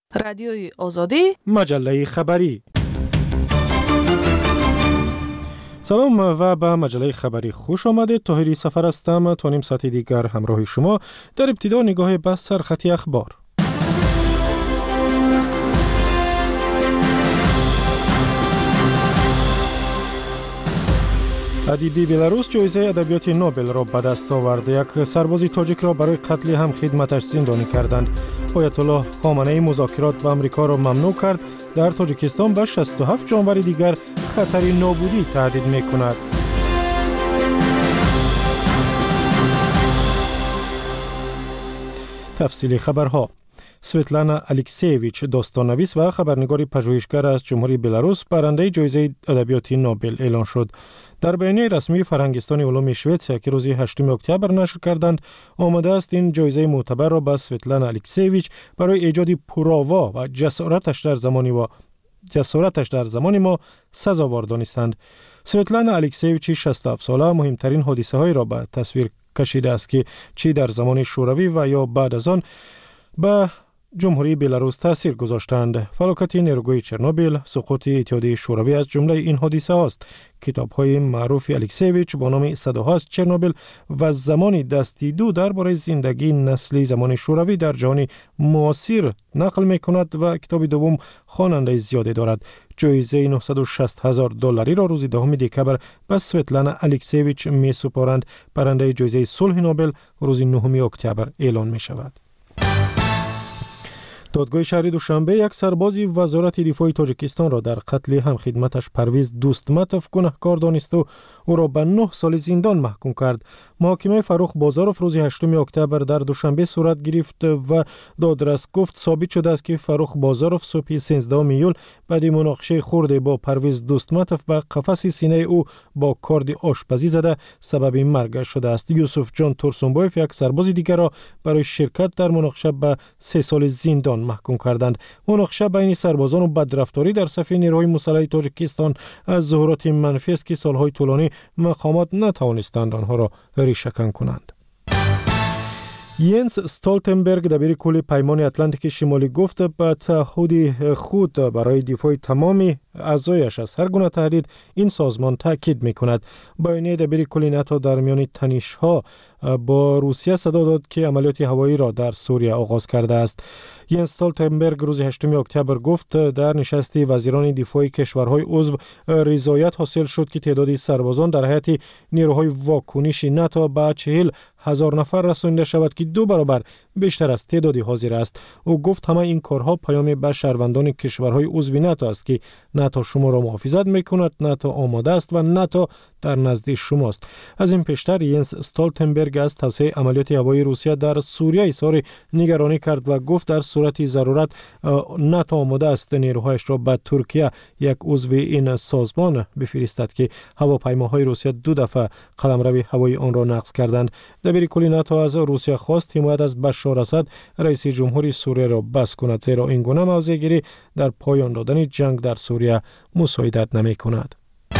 رادیوی آزادی، مجله خبری. سلام و به مجله خبری خوش آمدید. طاهری سفر هستم تا نیم ساعت دیگر همراه شما. در ابتدا نگاه به سرخط اخبار. ادیبی بلاروس جایزه ادبیات نوبل را به دست آورد. یک سرباز تاجیک را برای قتل هم خدمتش زندانی کردند. آیت الله خامنه‌ای مذاکرات با آمریکا را ممنوع کرد. در تاجیکستان به 67 جانور دیگر خطر نابودی تهدید می‌کند. تفصیل خبرها. سویتلانا الکسیویچ داستان‌نویس و خبرنگار پژوهشگر از جمهوری بلاروس برنده جایزه ادبیات نوبل اعلان شد. در بیانیه رسمی فرهنگستان علوم سوئیسرا که روز 8 اکتبر نشر کردند، آمده است این جایزه معتبر را به سویتلانا الکسیویچ برای ایجاد پرآوا و جسارتش در زمان ما سزاوار دانستند. سویتلانا الکسیویچ 67 ساله مهمترین حادثه‌های را به تصویر کشیده است که چی در زمان شوروی و یا بعد از آن به جمهوری بلاروس تاثیر گذاشتند. فلاکت نیروگاه چرنوبیل، سقوط اتحادیه شوروی از جمله این حادثه است. کتاب‌های معروف الکسیویچ با نام صداها از چرنوبیل و زمان دستی دو درباره زندگی نسلی زمان شوروی در جهان معاصر نقل می‌کند و کتاب دوم خواننده زیادی دارد. جایزه $960,000 را روز 10 دکبر به سویتلانا الکسیویچ می‌سپارند. برنده جایزه صلح نوبل روز 9 اکتبر اعلان می‌شود. دادگاه شهری دوشنبه یک سربازی وزارت دفاع تاجیکستان را در قتل همخدمتش پرویز دوستمتوف گناهکار دانست و او را به 9 سال زندان محکوم کرد. محاکمه فروخ بازاروف روز 8 اکتبر در دوشنبه صورت گرفت و دادرس گفت ثابت شده است که فروخ بازاروف صبح 13 ایول بعد مناقشه خرد با پرویز دوستمتوف به قفس سینه او با کارد آشپزی زده سبب مرگ شده است. یوسف جان تورسونبایف یک سرباز دیگر را برای شرکت در مناقشه به 3 سال زندان محکوم کردند. مناقشه بین سربازان و بدرفتاری در صف نیروهای مسلح تاجیکستان از ظهورات منفی است که سالهای طولانی مقامات نتوانستند آنها را ریشه‌کن کنند. ینس استولتنبرگ دبیر کل پیمان اتلانتیک شمالی گفت به تعهد خود برای دفاع تمامی اعضایش از هر گونه تهدید این سازمان تاکید می‌کند. بیانیه دبیر کل ناتو در میان تنش‌ها با روسیه صدا داد که عملیات هوایی را در سوریه آغاز کرده است. ینس استولتنبرگ روز 8 اکتبر گفت در نشست وزیران دفاع کشورهای عضو رضایت حاصل شد که تعداد سربازان در هیئت نیروهای واکنش ناتو به 40,000 نفر رسانیده شود که 2 برابر بیشتر از تعداد حاضر است. او گفت همه این کارها پیام به شهروندان کشورهای عضو ناتو است که ناتو شما را محافظت می‌کند، ناتو آماده است و ناتو در نزد شماست. از این پیشتر ینس استولتنبرگ از توسعه عملیات هوایی روسیه در سوریه اظهار نگرانی کرد و گفت در صورت ضرورت ناتو آماده است نیروهایش را به ترکیه یک عضو این سازمان بفرستد که هواپیماهای روسیه 2 دفعه قلمرو هوایی آن را نقض کردند. دبیر کل ناتو از روسیه خواست حمایت از بشار اسد رئیس جمهوری سوریه را بس کند، زیرا این گونه موضع‌گیری در پایان دادن جنگ در سوریه مساعدت نمی‌کند.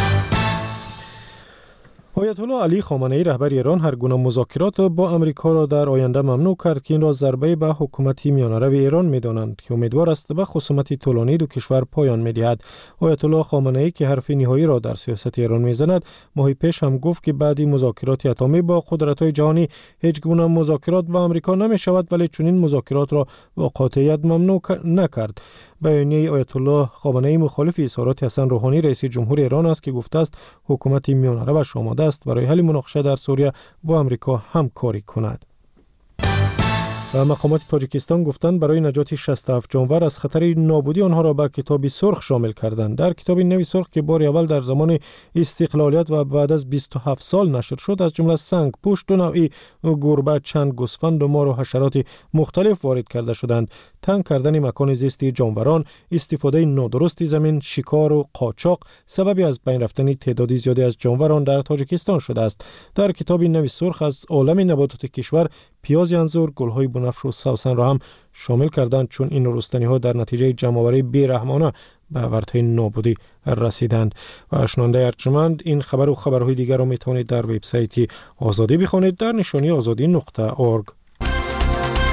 آیت الله علی خامنه‌ای رهبر ایران هر گونه مذاکرات با آمریکا را در آینده ممنوع کرد که این را ضربه به حکومت میانه‌رو ایران می‌دانند که امیدوار است به خصومت طولانی دو کشور پایان می‌دهد. آیت الله خامنه‌ای که حرف نهایی را در سیاست ایران می‌زند، ماهی پیش هم گفت که بعد مذاکرات اتمی با قدرت‌های جهانی هیچ گونه مذاکرات با آمریکا نمی‌شود، ولی چنین مذاکرات را با قاطعیت ممنوع نکرد. بیانیه آیت الله خامنه‌ای مخالف اظهارات حسن روحانی رئیس جمهور ایران است که گفته است حکومت میانه‌رو آماده است برای حل مناقشه در سوریه با آمریکا همکاری کند. و مقامات تاجیکستان گفتند برای نجات 67 جانور از خطر نابودی آنها را به کتاب سرخ شامل کردند. در کتاب نوی سرخ که بار اول در زمان استقلالیت و بعد از 27 سال نشر شد، از جمله سنگ پوشت، 2 نوعی گربه، چند گوسفند و مار و حشرات مختلف وارد کرده شدند. تنگ کردن مکان زیستی جانوران، استفاده نادرست زمین، شکار و قاچاق سببی از بین رفتن تعدادی زیادی از جانوران در تاجیکستان شده است. در کتاب نوی سرخ از عالم نباتات کشور پیاز انزور، گل‌های بنفش و سوسن را هم شامل کردند، چون این رستنی‌ها در نتیجه جمع‌آوری بی‌رحمانه به ورطه نابودی رسیدند. و شنونده ارجمند، این خبر و خبرهای دیگر را می‌توانید در وبسایت آزادی بخوانید در نشانی azadi.org.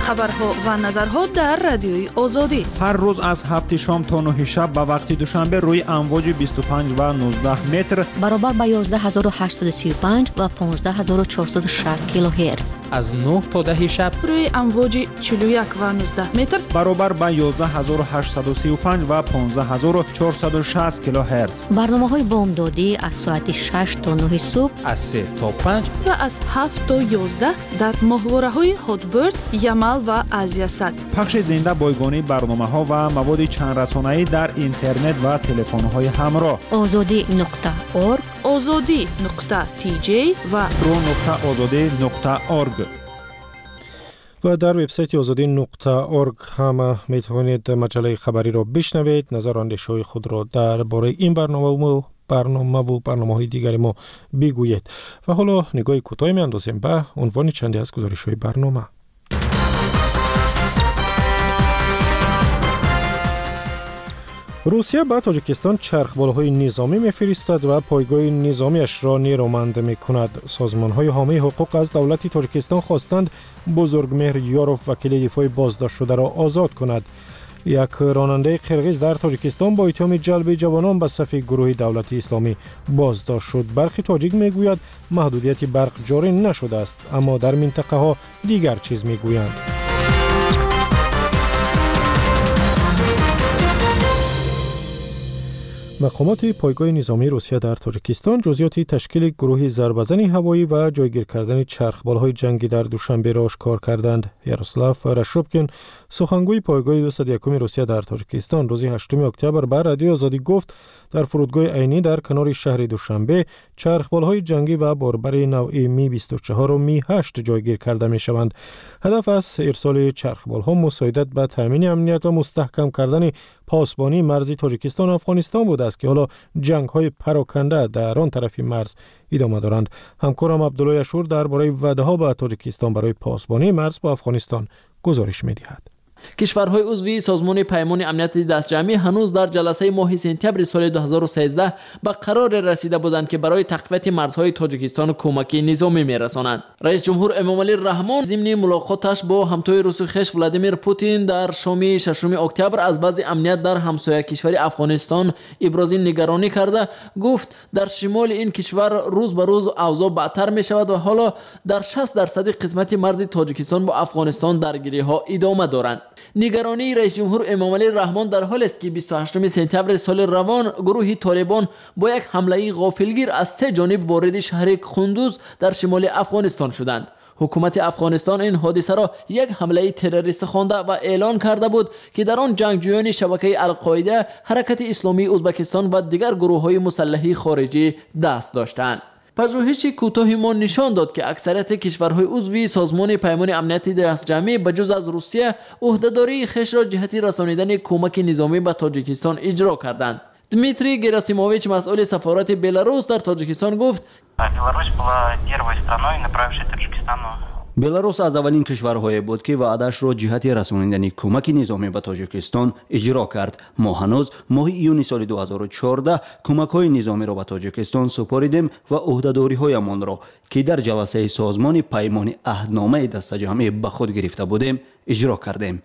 خبرها و نظرها در رادیوی آزادی. هر روز از 7 شام تا 9 شب به وقت دوشنبه روی امواج 25 و 19 متر برابر با 11835 و 15460 کیلوهرتز. از 9 تا 10 شب روی امواج 41 و 19 متر برابر با 11835 و 15460 کیلوهرتز. برنامه‌های بامدادی از ساعت 6 تا 9 صبح، از 3 تا 5 و از 7 تا 11 در ماهواره‌های هاتبرد، یمل و آزیاسات. پخش زنده بایگانی برنامه‌ها و مواد چند رسانه‌ای در اینترنت و تلفن‌های همراه. azadi.org، azadi.tj و pro.azadi.org. و در وبسایت azadi.org هم میتوانید مجله خبری را بشنوید. نظر و اندیشه‌های خود را درباره این برنامه‌های دیگر ما بگویید. و حالا نگاه کوتاهی می‌اندازیم به عنوان چندی از گزارش‌های برنامه. روسیه به تاجیکستان چرخبال‌های نظامی می‌فرستد و پایگاه نظامیش را نیرومند می‌کند. سازمان‌های حامی حقوق از دولت تاجیکستان خواستند بزرگمهر یاروف وکیل دفاع بازداشت شده را آزاد کند. یک راننده قرقیز در تاجیکستان با اتهام جلب جوانان به صف گروه دولت اسلامی بازداشت شد. برخی تاجیک میگویند محدودیت برق جاری نشده است، اما در منطقه ها دیگر چیز میگویند. مقامات پایگاه نظامی روسیه در تاجیکستان جزئیات تشکیل گروه ضربه‌زنی هوایی و جایگیر کردن چرخبال‌های جنگی در دوشنبه را آشکار کردند. یاروسلاو رشوبکین، سخنگوی پایگاه 201 روسیه در تاجیکستان، روز 8 اکتبر به رادیو آزادی گفت در فرودگاه عینی در کنار شهر دوشنبه چرخبال‌های جنگی و باربر نوع می 24 و می 8 جایگیر کرده می‌شوند. هدف از ارسال چرخبال‌ها مساعدت به تامین امنیت و مستحکم کردن پاسبانی مرز تاجیکستان و افغانستان بود است که حالا جنگ‌های پراکنده در آن طرف مرز ادامه دارند. همکارم عبدالله اشور درباره وعده‌ها به تاجیکستان برای پاسبانی مرز با افغانستان گزارش می‌دهد. کشورهای عضو سازمان پیمان امنیت دستجمعی هنوز در جلسه ماه سپتامبر سال 2013 به قرار رسیده بودند که برای تقویت مرزهای تاجیکستان کمک نظامی می‌رسانند. رئیس جمهور امامعلی رحمان ضمن ملاقاتش با همتای روسی خویش ولادیمیر پوتین در شام 6 اکتبر از وضع امنیت در همسایه کشور افغانستان ابراز نگرانی کرده گفت در شمال این کشور روز به روز اوضاع بدتر می‌شود و حالا در 60% قسمت مرز تاجیکستان با افغانستان درگیری‌ها ادامه دارند. نگرانی رئیس جمهور امامعلی رحمان در حالی است که 28 سپتامبر سال روان گروه طالبان با یک حمله غافلگیر از 3 جانب وارد شهر قندوز در شمال افغانستان شدند. حکومت افغانستان این حادثه را یک حمله تروریست خوانده و اعلان کرده بود که در آن جنگجویان شبکه القاعده، حرکت اسلامی ازبکستان و دیگر گروه‌های مسلحی خارجی دست داشتند. پژوهش کوتاهی ما نشان داد که اکثریت کشورهای عضو سازمان پیمان امنیت دستجمعی بجز از روسیه عهدهداری خویش را جهتی رسانیدن کمک نظامی به تاجیکستان اجرا کردند. دمیتری گراسیموویچ مسئول سفارت بلاروس در تاجیکستان گفت беларусь аз аввалин кишварҳое буд ки ваъдааш ро ҷиҳати расонидани кӯмаки низомӣ ба тоҷикистон иҷро кард. мо ҳанӯз моҳи июни соли 2014 кӯмакҳои низомиро ба тоҷикистон супоридем ва ӯҳдадориҳоямонро ки дар ҷаласаи созмони паймони аҳдномаи дастаҷамъӣ ба худ гирифта будем иҷро кардем.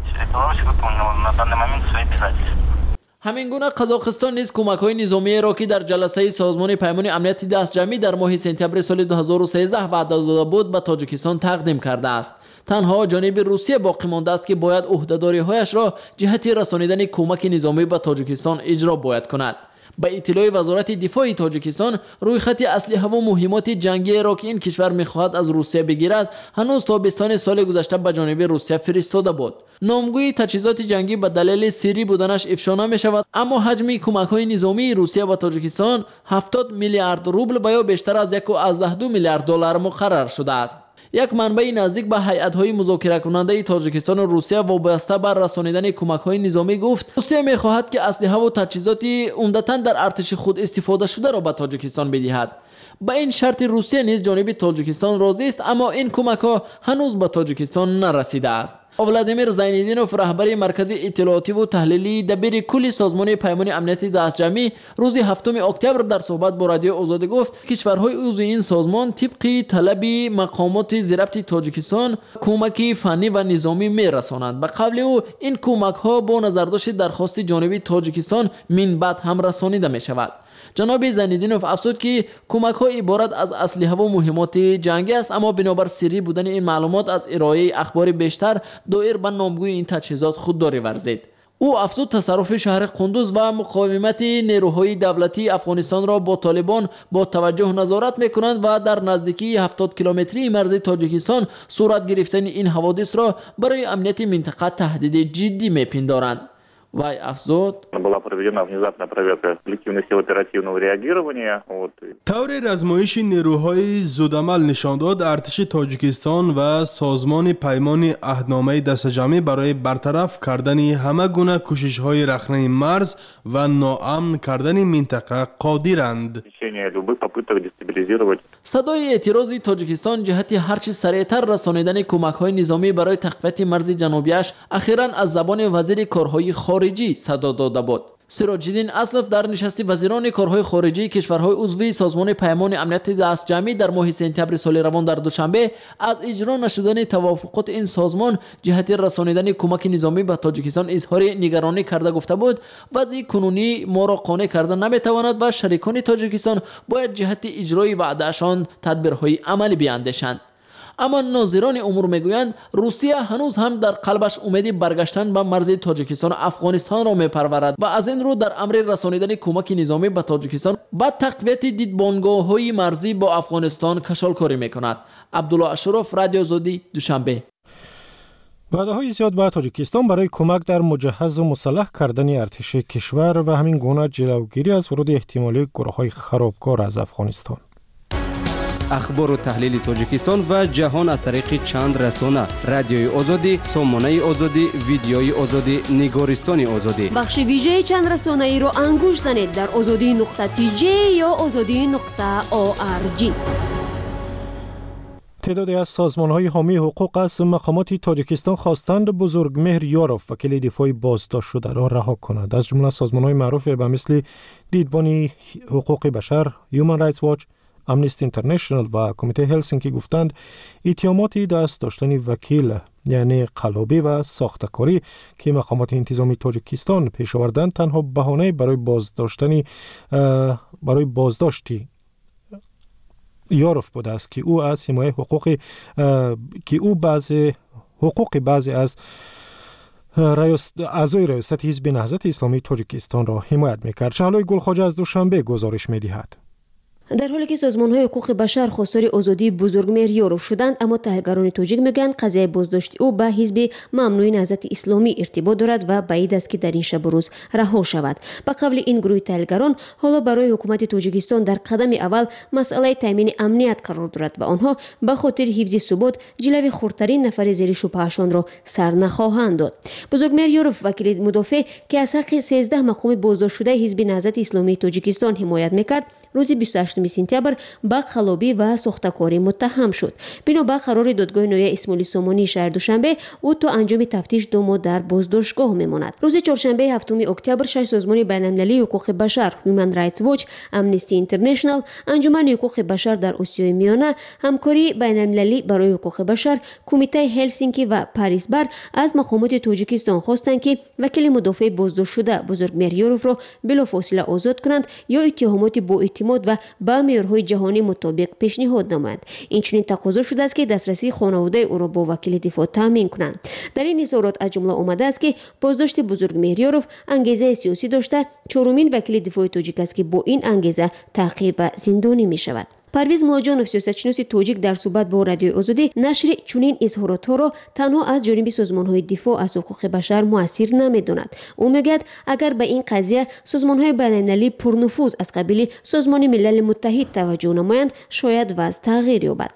همین گونه قزاقستان نیز کمک‌های نظامی را که در جلسه سازمان پیمان امنیت دستجمعی در ماه سپتامبر سال 2013 وعده داده بود به تاجیکستان تقدیم کرده است. تنها جانب روسیه باقی مانده است که باید عهدهداری‌هایش را جهت رسانیدن کمک نظامی به تاجیکستان اجرا باید کند. به اطلاع وزارت دفاع تاجیکستان، روی خط اسلحه و مهمات جنگی را که این کشور می‌خواهد از روسیه بگیرد هنوز تابستان سال گذشته به جانب روسیه فرستاده بود. نامگوی تجهیزات جنگی به دلیل سری بودنش افشا نمی‌شود، اما حجم کمک‌های نظامی روسیه به تاجیکستان 70 میلیارد روبل و یا بیشتر از 1.2 میلیارد دلار مقرر شده است. یک منبع نزدیک به هیئت‌های مذاکره کننده تاجیکستان و روسیه وابسته بر رسانیدن کمک‌های نظامی گفت روسیه می‌خواهد که اسلحه و تجهیزات عمدتاً در ارتش خود استفاده شده را به تاجیکستان بدهد. با این شرط روسیه نیز جانب تاجیکستان راضی است، اما این کمک‌ها هنوز به تاجیکستان نرسیده است. ولادیمیر زینالدینوف رهبر مرکز اطلاعاتی و تحلیلی دبیر کل سازمان پیمان امنیتی دستجمعی روز 7 اکتبر در صحبت با رادیو آزادی گفت کشورهای عضو این سازمان طبق طلب مقامات ضبط تاجیکستان کمک فنی و نظامی میرسانند. به قول او این کمک ها با نظرداشت درخواست جانبی تاجیکستان من بعد هم رسانیده می شود. جناب زینالدینوف افزود که کمک ها عبارت از اسلحه و مهمات جنگی است، اما بنابر سری بودن این معلومات از ارائه اخبار بیشتر دایر به نامگوی این تجهیزات خودداری ورزید. او افزود تصرف شهر قندوز و مقاومت نیروهای دولتی افغانستان را با طالبان با توجه نظارت میکنند و در نزدیکی 70 کیلومتری مرز تاجیکستان صورت گرفتن این حوادث را برای امنیت منطقه تهدید جدی میپندارند. وای افزود طور رزمایش نیروهای زودعمل نشان داد ارتش تاجیکستان و سازمان پیمان عهدنامه دستجمعی برای برطرف کردن همه گونه کوشش‌های رخنه مرز و ناامن کردن منطقه قادرند. صدای اعتراض تاجیکستان جهت هرچه سریعتر رسانیدن کمک‌های نظامی برای تقویت مرز جنوبیش اخیراً از زبان وزیر کارهای خارجی صدا داده بود. سراج الدین اسلف در نشست وزیران کارهای خارجی کشورهای عضو سازمان پیمان امنیت دستجمعی در ماه سپتامبر سال روان در دوشنبه از اجرا نشدن توافقات این سازمان جهت رسانیدن کمک نظامی به تاجیکستان اظهار نگرانی کرده گفته بود وضع کنونی ما را قانع کردن نمیتواند و شریکان تاجیکستان باید جهت اجرای وعدهشان تدبیرهای عملی بیاندیشند. اما ناظران امور میگویند روسیه هنوز هم در قلبش امید برگشتن به مرز تاجیکستان و افغانستان را میپرورد و از این رو در امر رسانیدن کمک نظامی به تاجیکستان و تقویت دیدبانگاه‌های مرزی با افغانستان کشالکاری میکند. عبدالله اشرف، رادیو آزادی، دوشنبه. وعده‌های زیاد به تاجیکستان برای کمک در مجهز و مسلح کردن ارتش کشور و همین گونه جلوگیری از ورود احتمالی گروه‌های خرابکار از افغانستان. اخبار و تحلیل تاجیکستان و جهان از طریق چند رسانه: رادیوی آزادی، سامانه آزادی، ویدیوی آزادی، نگارستان آزادی. بخش ویژه چند رسانه‌ای رو انگوش زنید در azadi.tj یا azadi.org. تعدادی از سازمان‌های حامی حقوق از مقامات تاجیکستان خواستند بزرگمهر یاروف وکیل دفاع بازداشت شده را رها کند. از جمله سازمان‌های معروف به مثل دیدبان حقوق بشر، هیومن رایتس واچ، امنیستی اینترنشنال و کمیته هلسینکی گفتند اتهامات دست داشتن وکیل یعنی قلابی و ساختکاری که مقامات انتظامی تاجیکستان پیش آوردند تنها بهانه برای بازداشتی یاروف بوده است که او از حمایت حقوق بعضی از اعضای ریاست حزب نهضت اسلامی تاجیکستان را حمایت می‌کرد. شهلای گلخواجه از دوشنبه گزارش می‌دهد. در حالی که سازمان‌های حقوق بشر خواستار آزادی بزرگمهر یاروف شدند، اما تحقیقگران تاجیک میگویند قضیه بازداشت او به حزب ممنوع نهضت اسلامی ارتباط دارد و بعید است که در این شب و روز رها شود. به قول این گروه تحقیقگران، حالا برای حکومت تاجیکستان در قدم اول مسئله تامین امنیت قرار دارد و آنها به خاطر حفظ ثبات جلوی خردترین نفر زیر شبهه‌شان را سر نخواهند داد. بزرگمهر یاروف وکیل مدافع که از حق 13 مقام بازداشت شده حزب نهضت اسلامی تاجیکستان حمایت میکرد، روز 28 سپتامبر با قلابی و ساختکاری متهم شد. بنابر قرار دادگاه نویه اسماعیل سامانی شهر دوشنبه، او تا انجام تفتیش 2 ماه در بازداشتگاه میماند. روز چهارشنبه 7 اکتبر 6 سازمان بین‌المللی حقوق بشر، هیومن رایتس واچ، امنیستی اینترنشنال، انجمن حقوق بشر در آسیای میانه، همکاری بین‌المللی برای حقوق بشر، کمیته هلسینکی و پاریس بر از مقامات تاجیکستان خواستند که وکیل مدافع بازداشت شده بزرگمهر یاروف را بلافاصله آزاد کنند یا اتهامات با اعتماد و با معیارهای جهانی مطابق پیشنهاد نمایند. این چنین تقاضا شده است که دسترسی خانواده او را با وکیل دفاع تامین کنند. در این اظهارات از جمله آمده است که بازداشت بزرگمهر یاروف انگیزه سیاسی داشته، چهارمین وکیل دفاع تاجیک است که با این انگیزه تعقیب و زندانی می شود. پرویز ملاجانوف سیاستشناس تاجیک در صحبت با رادیو آزادی نشر چنین اظهارات را تنها از جانب سازمان‌های دفاع از حقوق بشر موثر نمی‌داند. او میگوید اگر به این قضیه سازمان‌های بین‌المللی پرنفوذ از قبیل سازمان ملل متحد توجه نمایند، شاید وضع تغییر یابد.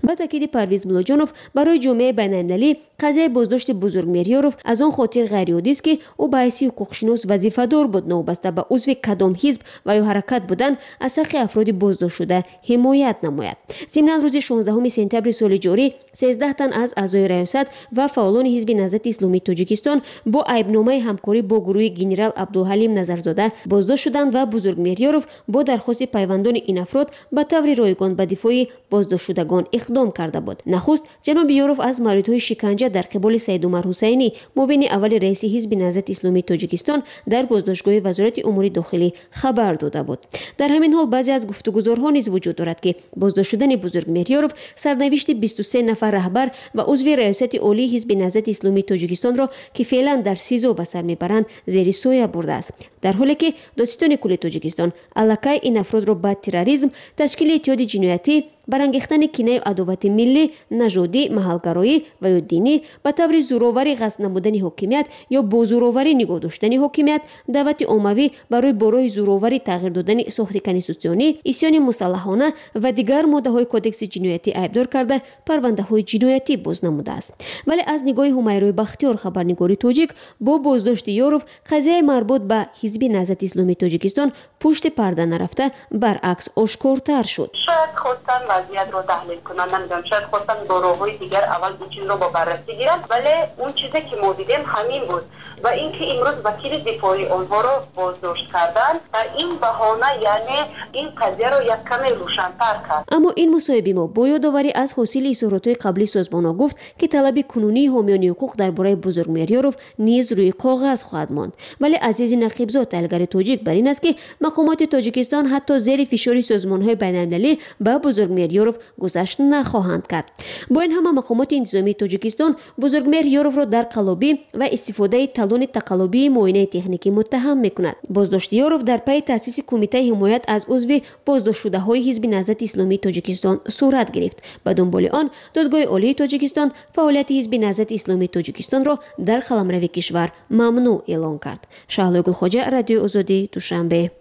با تاکید پرویز ملاجانوف برای جامعه بین‌المللی قضیه بازداشت بزرگمیریاروف از آن خاطر غیرعادی است که او به حیث حقوقشناس وظیفه‌دار بود نوبسته به عضو کدام حزب و یا حرکت بودن از حق افراد بازداشت شده حمایت نماید. ضمناً روز 16 سپتامبر سال جاری 13 تن از اعضای ریاست و فعالان حزب نهضت اسلامی تاجیکستان با عیبنامه همکاری با گروه گنرال عبدالحلیم نظرزاده بازداشت شدند و بزرگمیریاروف با درخواست پیوندان این افراد به طور رایگان به دفاع بازداشت شدگان اقدام کرده بود. نخست جناب یاروف از موردهای شکنجه در قبال سید عمر حسینی معاون اول رئیس حزب نهضت اسلامی تاجیکستان در بازداشتگاه وزارت امور داخلی خبر داده بود. در همین حال بعضی از گفتگوزارها نیز وجود دارد که بازداشت شدن بزرگمیریاروف سرنوشت 23 نفر رهبر و عضو ریاست عالی حزب نهضت اسلامی تاجیکستان را که فعلا در سیزو به سر میبرند زیر سایه برده است، در حالی که دادستان کل تاجیکستان علاقه این افراد را به تروریسم، تشکیل اتحاد جنایتی، برانگیختن کینه و عداوت ملی، نژادی، محلگرایی و یا دینی، به طور زورآوری غصب نمودن حاکمیت یا با زورآوری نگاه داشتن حاکمیت، دعوت عمومی برای برای زورآوری تغییر دادن ساخت کنستیتوسیونی، عصیان مسلحانه و دیگر ماده‌های کدکس جنایتی عیبدار کرده پرونده‌های جنایتی باز نموده است. ولی از نگاه همیرای بختیار خبرنگار تاجیک با بازداشت یاروف قضیه مربوط به حزب نهضت اسلامی تاجیکستان پشت پرده نرفته، برعکس آشکارتر شد. شاید خواستن وضعیت رو تحلیل کنن، نمیدونم، شاید خواستن گروه‌های دیگر اول این چیز رو با بررسی گیرن، ولی اون چیزی که ما دیدیم همین بود و اینکه امروز وکیل دفاعی آنها رو بازداشت کردن و این بهانه یعنی این قضیه رو یک کمی روشن‌تر کرد. اما این مصاحبه ما با یادآوری از حاصل اظهارات قبلی سازمان‌ها گفت که طلب کنونی حامیان حقوق درباره بزرگمیریاروف نیز روی کاغذ خواهد ماند. ولی عزیز نقیبزاد تحلیلگر تاجیک بر این است که مقامات تاجیکستان حتی زیر فشار سازمان‌های بین‌المللی به بزرگمیریاروف گذشت نخواهند کرد. با این همه مقامات انتظامی تاجیکستان بزرگمیریاروف را در قلابی و استفاده تالون تقلبی معاینه تکنیکی متهم می‌کند. بازداشت یاروف در پی تأسیس کمیته حمایت از عضو بازداشت شده‌های حزب نهضت اسلامی تاجیکستان صورت گرفت. به دنبال آن دادگاه عالی تاجیکستان فعالیت حزب نهضت اسلامی تاجیکستان را در قلمرو کشور ممنوع اعلام کرد. شهلا گلخواجه، رادیو آزادی، دوشنبه.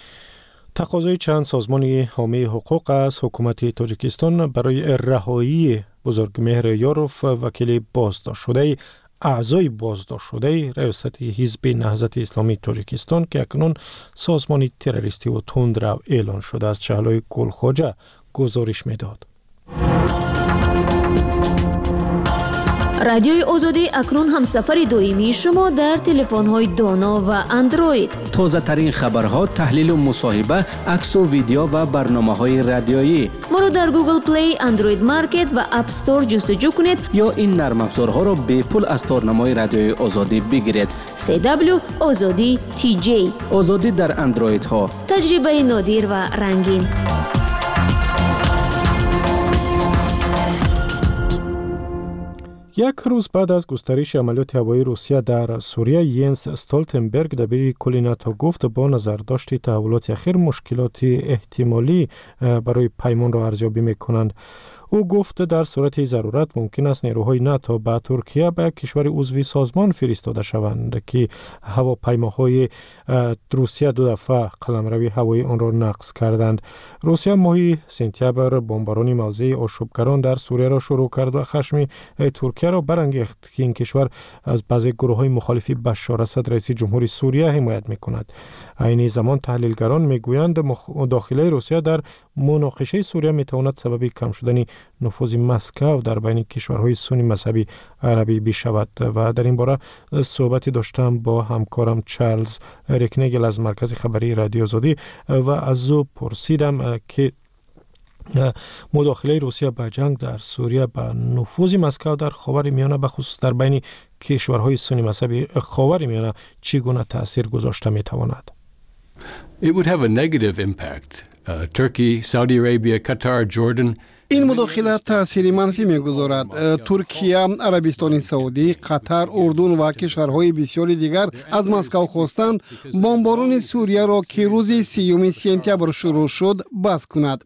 تقاضای چند سازمان حامی حقوق از حکومت تاجیکستان برای رهایی بزرگمهر یاروف وکیل بازداشت شده اعضای بازداشت شده ریاست حزب نهضت اسلامی تاجیکستان که اکنون سازمان تروریستی و تندرو اعلان شده است. شهلا گلخواجه گزارش میداد. رادیوی آزادی اکنون هم سفر دائمی شما در تلفن‌های دانا و اندروید. تازه ترین خبرها، تحلیل و مصاحبه، عکس و ویدیو و برنامه‌های رادیویی. ما را در گوگل پلی، اندروید مارکت و اپ استور جستجو کنید یا این نرم افزارها را به پول از تارنمای رادیوی آزادی بگیرید. CW آزادی TJ. آزادی در اندروید ها. تجربه نادر و رنگین. یک روز بعد از گسترش عملیات هوایی روسیه در سوریه، ینس استولتنبرگ دبیر کل ناتو گفت با نظرداشت تحولات اخیر مشکلات احتمالی برای پیمان را ارزیابی می‌کنند. او گفت در صورت ضرورت ممکن است نیروهای ناتو به ترکیه به کشور عضو سازمان فرستاده شوند که هواپیماهای روسیه 2 دفعه قلمرو هوایی آن را نقض کردند. روسیه ماه سپتامبر بمباران موضع آشوبگران در سوریه را شروع کرد و خشم ترکیه را برانگیخت که این کشور از بعضی گروه‌های مخالف بشار اسد رئیس جمهوری سوریه حمایت می‌کند. عین زمان تحلیلگران می‌گویند مداخله روسیه در مناقشه سوریه می‌تواند سبب کم شدن نفوذ مسکو در بین کشورهای سنی مذهبی عربی بشود و در این باره صحبتی داشتم با همکارم چارلز ریکنگل از مرکز خبری رادیو آزادی و از او پرسیدم که مداخله روسیه به جنگ در سوریه به نفوذ مسکو در خاورمیانه به خصوص در بین کشورهای سنی مذهبی خاورمیانه چگونه تأثیر گذاشته می‌تواند؟ It would have a negative impact. Turkey, Saudi Arabia, Qatar, Jordan. این مداخله تأثیر منفی می‌گذارد. ترکیه، عربستان سعودی، قطر، اردن و کشورهای بسیاری دیگر از مسکو خواستند بمباران سوریه را که روز 30 سپتامبر شروع شد بس کند.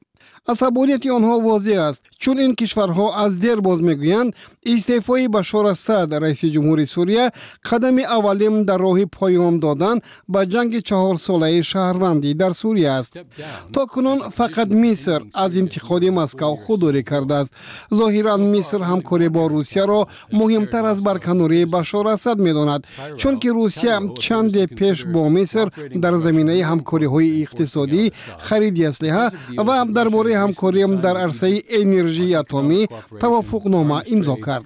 عصبانیت آنها واضح است، چون این کشورها از دیر باز میگویند استعفای بشار اسد رئیس جمهوری سوریه قدم اولین در راه پایان دادن به جنگ 4 ساله شهروندی در سوریه است. تا کنون فقط مصر از انتقاد مسکو خودداری کرده است. ظاهرا مصر همکاری با روسیه را مهمتر از برکناری بشار اسد می‌داند، چون که روسیه چند پیش با مصر در زمینه همکاری‌های اقتصادی، خرید اسلحه و درباره همکاری در عرصه انرژی اتمی توافقنامه امضا کرد.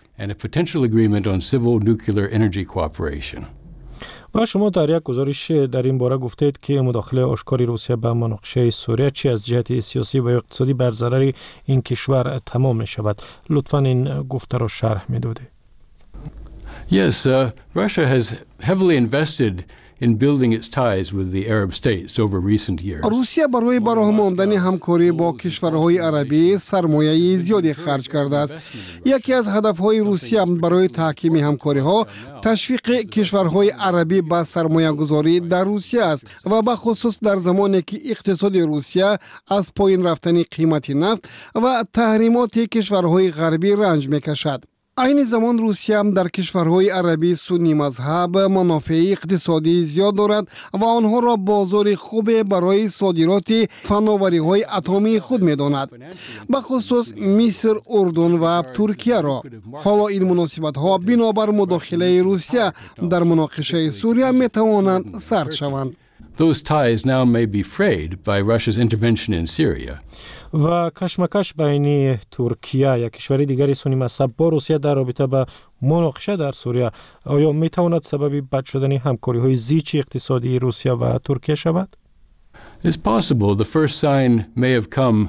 و شما در یک گزارش در این باره گفتید که مداخله آشکار روسیه به مناقشه سوریه چی از جهت سیاسی و اقتصادی بر ضرر این کشور تمام می شود. لطفاً این گفته را شرح می دادید. Yes, Russia has heavily invested in building its ties with the Arab states over recent years. روسیه برای براهماندن همکاری با کشورهای عربی سرمایه زیادی خرج کرده است. یکی از هدفهای روسیه برای تحکیم همکاری‌ها تشویق کشورهای عربی به سرمایه گذاری در روسیه است و به خصوص در زمانی که اقتصاد روسیه از پایین رفتن قیمت نفت و تحریمات کشورهای غربی رنج می‌کشد. این زمان روسیه هم در کشورهای عربی سنی مذهب منافع اقتصادی زیاد دارد و آنها را بازار خوب برای صادرات فناوری‌های اتمی خود می‌داند، به خصوص مصر، اردن و ترکیه را. حالا این مناسبت‌ها بنابر مداخله روسیه در مناقشه سوریه می‌توانند سرد شوند. Those ties now may be frayed by Russia's intervention in Syria. و کشمکش بین ترکیه یک کشور دیگری سنی مذهب با روسیه در رابطه با مناقشه در سوریه آیا میتواند سبب بد شدن همکاری‌های زیچ اقتصادی روسیه و ترکیه شود؟ It's possible the first sign may have come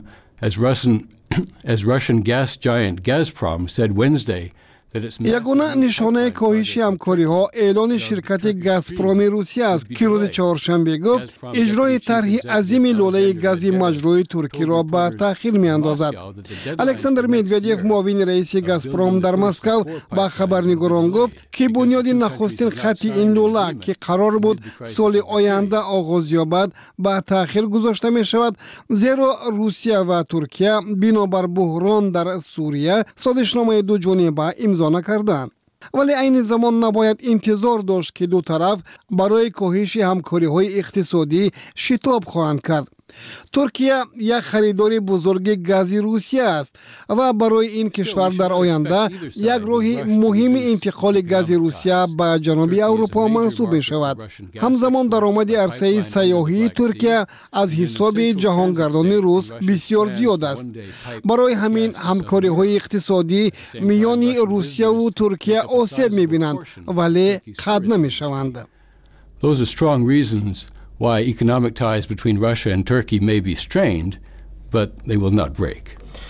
as Russian gas giant Gazprom said Wednesday. یگانه نشانه کاهش همکاری‌ها اعلان شرکت گازپروم روسیه است که روز چهارشنبه گفت اجرای طرح عظیم لوله گاز مجروح ترکی را به تأخیر می‌اندازد. الکساندر مدودیف معاون رئیس گازپروم در مسکو با خبرنگاران گفت که بنیاد نخستین خط این لوله که قرار بود سال آینده آغاز یابد به تأخیر گذاشته می‌شود، زیرا روسیه و ترکیه بنابر بحران در سوریه سازشنامه دو جانبه امضا نکردند. ولی این زمان نباید انتظار داشت که دو طرف برای کاهش همکاری‌های اقتصادی شتاب خواهند کرد. ترکیه یک خریدار بزرگ گاز روسیه است و برای این کشور در آینده یک راه مهم انتقال گاز روسیه به جنوب اروپا محسوب شود. همزمان درآمد عرصه سیاحی ترکیه از حساب جهانگردان روس بسیار زیاد است. برای همین همکاری‌های اقتصادی میان روسیه و ترکیه آسیب می‌بینند ولی قطع نمی‌شوند. Those are strong reasons why economic ties between Russia and Turkey may be strained, but they will not break.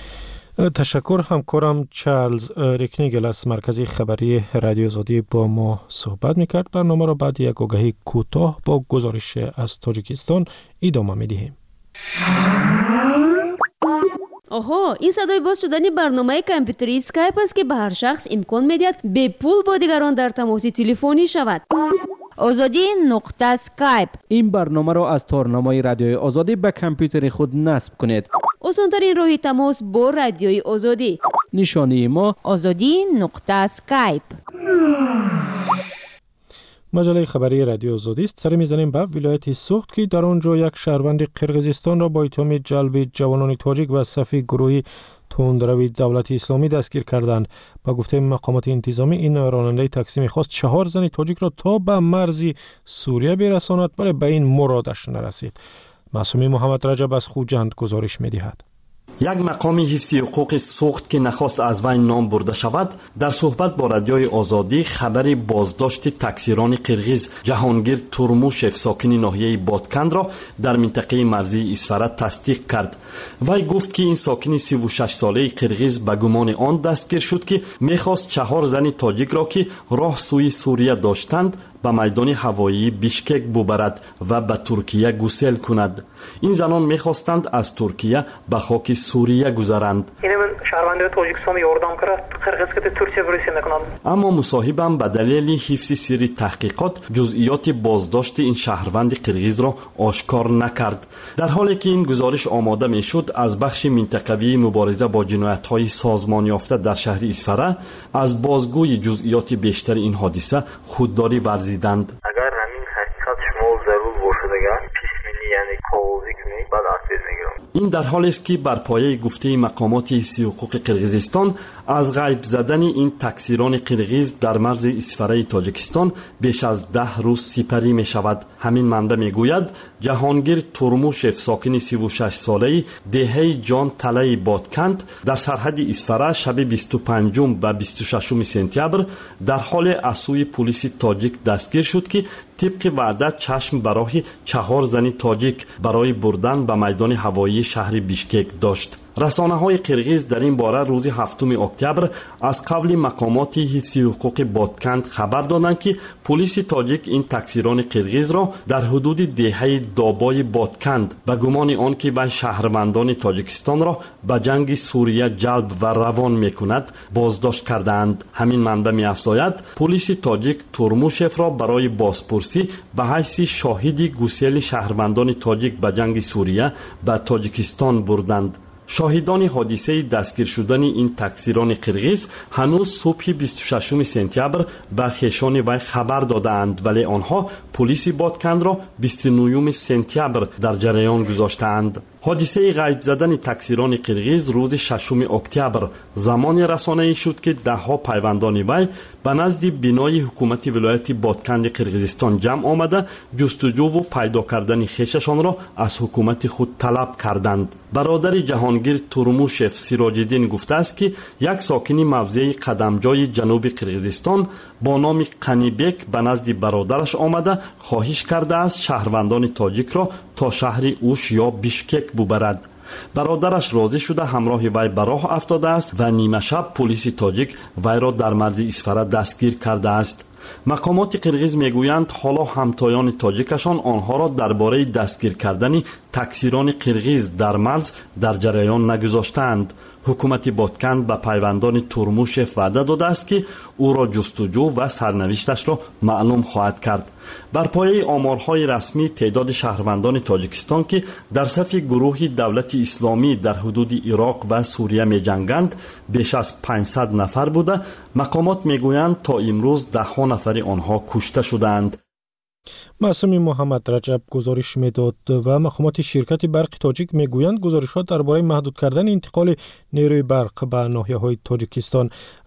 تشکر. همکارم چارلز ریکنیگل از مرکز خبری رادیو آزادی با ما صحبت میکرد. برنامه را بعد یک آگهی کوتاه با گزارش از تاجیکستان ادامه میدهیم. آها، این صدای باز شدن برنامه کامپیوتری اسکایپ است که به هر شخص امکان میدهد به پول با دیگران در تماس تلفنی شود. آزادی نقطه اسکایپ. این برنامه را از تارنمای رادیوی آزادی به کامپیوتر خود نصب کنید. آسان‌ترین راه تماس با رادیوی آزادی. نشانی ما آزادی نقطه اسکایپ. مجله خبری رادیو آزادی است. سر میزنیم به ولایت سوخت که در آنجا یک شهروند قرقیزستان را با اتهام جلب جوانان تاجیک و صف گروهی تندروی دولت اسلامی دستگیر کردند. با گفته مقامات انتظامی این راننده تاکسی می‌خواست 4 زن تاجیک را تا به مرز سوریه برساند ولی به این مرادش نرسید. معصومی محمد رجب از خوجند گزارش می‌دهد. یک مقام حفظی حقوق سوخت که نخواست از وی نام برده شود در صحبت با رادیوی آزادی خبر بازداشت تاکسیران قرغیز جهانگیر تورموشف ساکن ناحیه بادکند را در منطقه مرزی اسفره تصدیق کرد. وی گفت که این ساکن 36 ساله قرغیز به گمان آن دستگیر شد که میخواست 4 زن تاجیک را که راه سوی سوریه داشتند به میدان هوایی بیشکک ببرد و به ترکیه گسیل کند. این زنان میخواستند از ترکیه به خاک سوریه گذرند. اما مصاحبم به دلیل حفظ سری تحقیقات جزئیات بازداشت این شهروند قرغیز را آشکار نکرد. در حالی که این گزارش آماده میشد، از بخش منطقوی مبارزه با جنایت‌های سازمان یافته در شهر اسفره از بازگوی جزئیات بیشتر این حادثه خودداری ورزیدند. اگر همین حقیقت شما ضرور باشد پیش ملی یعنی کاغذی کنید بعد اصل میگیرم. این در حالی است که بر پایه گفته مقامات حفظ حقوق قرغیزستان از غیب زدن این تکثیران قرغیز در مرز اسفره تاجیکستان بیش از 10 روز سپری می شود. همین منبع می گوید جهانگیر ترموشف ساکن 36 ساله دهه جان تله بادکند در سرحد اسفره شب 25 و 26 سپتامبر در حال از سوی پلیس تاجیک دستگیر شد که طبق وعده چشم برای 4 زن تاجیک برای بردن به میدان هوایی شهر بیشکک داشت. رسانه‌های قرغیز در این باره روز 7 اکتبر از قبل مقامات حفظ حقوق بادکند خبر دادند که پلیس تاجیک این تکثیران قرغیز را در حدود دهه دابای بادکند به گمان آن که وی شهروندان تاجیکستان را به جنگ سوریه جلب و روان می‌کند بازداشت کردند. همین منبع می‌افزاید پلیس تاجیک ترموشف را برای بازپرسی به حیث شاهد گسیل شهروندان تاجیک به جنگ سوریه به تاجیکستان بردند. شاهدان حادثه دستگیر شدن این تکثیران قرغیز هنوز صبح 26 سپتامبر به خویشان وی خبر دادند، ولی آنها پلیس بادکند را 29 سپتامبر در جریان گذاشتند. حادثه غیب زدن تکثیران قرغیز روز 6 اکتبر زمان رسانه‌ای شد که ده‌ها پیوندان وی به نزد بنای حکومت ولایت بادکند قرغیزستان جمع آمده جستجو و پیدا کردن خویششان را از حکومت خود طلب کردند. برادر جهانگیر ترموشف سیراج‌الدین گفته است که یک ساکن موضع قدمجای جنوب قرغیزستان با نام قنیبک به نزد برادرش آمده خواهش کرده است شهروندان تاجیک را تا شهر اوش یا بیشکک ببرد. برادرش راضی شده همراه وی به راه افتاده است و نیمه شب پلیس تاجیک وی را در مرز اسفره دستگیر کرده است. مقامات قرغیز میگویند حالا همتایان تاجیکشان آنها را درباره دستگیر کردن تکثیران قرغیز در مرز در جریان نگذاشتند. حکومت بادکند به پیوندان ترموشف وعده داده است که او را جستجو و سرنوشتش را معلوم خواهد کرد. بر پایه آمارهای رسمی تعداد شهروندان تاجیکستان که در صف گروه دولت اسلامی در حدود عراق و سوریه می جنگند بیش از 500 نفر بوده. مقامات می گویند تا امروز 10 نفر آنها کشته شدند. معصوم محمد رجب گزارش میداد و مقامات شرکت برق تاجیک میگویند گزارشات درباره محدود کردن انتقال نیروی برق به ناحیه‌های تاجیکستان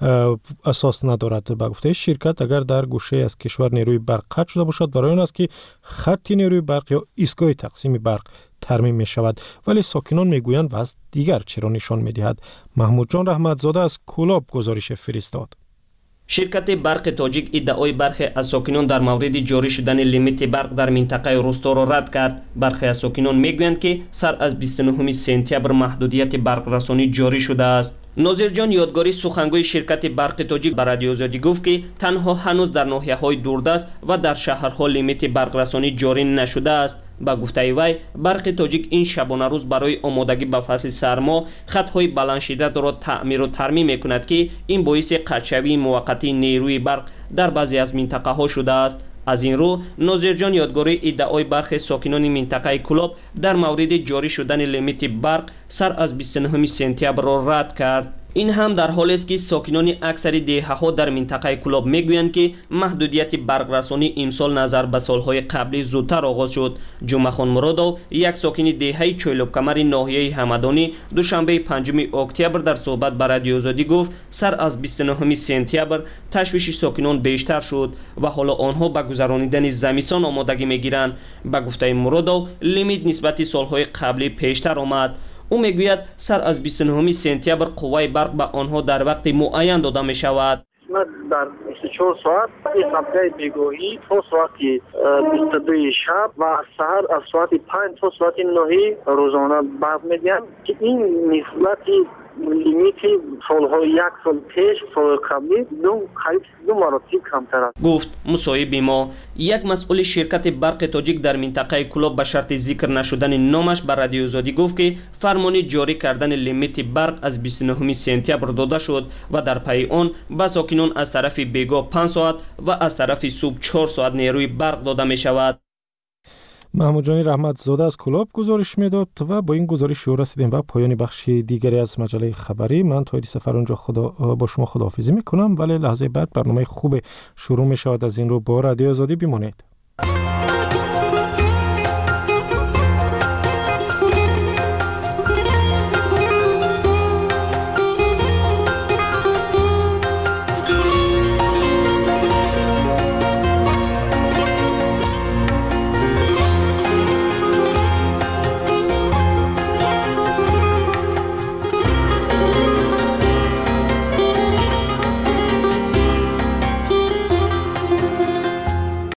اساس ندارد. به گفته شرکت اگر در گوشه از کشور نیروی برق قطع شده باشد برای آن است که خط نیروی برق یا ایستگاه تقسیم برق ترمیم می شود، ولی ساکنان میگویند وضع دیگر چرا نشان میدهد. محمود جان رحمتزاده از کولاب گزارش فرستاد. شرکت برق تاجیک ادعای برخی از ساکنان در مورد جاری شدن لیمیت برق در منطقه روستا را رد کرد. برخی از ساکنان میگویند که سر از 29 سپتامبر محدودیت برق رسانی جاری شده است. ناظر جان یادگاری سخنگوی شرکت برق تاجیک به رادیو آزادی گفت که تنها هنوز در ناحیه‌های دوردست و در شهرها لیمیت برق رسانی جاری نشده است. با گفته وی برق تاجیک این شبانه روز برای آمادگی به فصل سرما خطهای بلند شدت را تعمیر و ترمیم میکند که این باعث قطع موقتی نیروی برق در بعضی از منطقه ها شده است. از این رو ناظر جان یادگاری ادعای برخی ساکنان منطقه کولاب در مورد جاری شدن لیمیت برق سر از 29 سپتامبر را رد کرد. این هم در حالی است که ساکنان اکثر دهه‌ها در منطقه کولاب میگویند که محدودیت برق رسانی امسال نظر به سالهای قبلی زودتر آغاز شد. جمعه خان مرادov یک ساکن دهه چویلوبکمر ناحیه همدانی دوشنبه 5 اکتبر در صحبت با رادیو آزادی گفت سر از 29 سپتامبر تشویش ساکنان بیشتر شد و حالا آنها به گذرانیدن زمستان آمادگی میگیرند. به گفته مرادov لیمیت نسبت سالهای قبلی پیشتر آمد. او میگوید سر از 29 سپتامبر قوه برق به آنها در وقت معین داده می شود. در 24 ساعت این خطهای بیگاهی تا ساعت 22 شب و سحر از ساعت 5 تا ساعت 9 روزانه برق میدهند که این نسبت لیمیتی سالهای یک سال پیش سال قبلی دو مراتب کمتر است. گفت مصاحب ما. یک مسئول شرکت برق تاجیک در منطقه کلوب به شرط ذکر نشدن نامش به رادیو آزادی گفت که فرمان جاری کردن لیمیت برق از 29 سپتامبر داده شد و در پی آن به ساکنان از طرف بیگاه 5 ساعت و از طرف صبح 4 ساعت نیروی برق داده می شود. محمود جانی رحمت زاده از کلاب گزارش میداد و با این گزارش رسیدیم به پایان بخش دیگری از مجله خبری. من تویدی سفر اونجا با شما خداحافظی میکنم، ولی لحظه بعد برنامه خوب شروع می شود. از این رو با رادیو آزادی بمانید.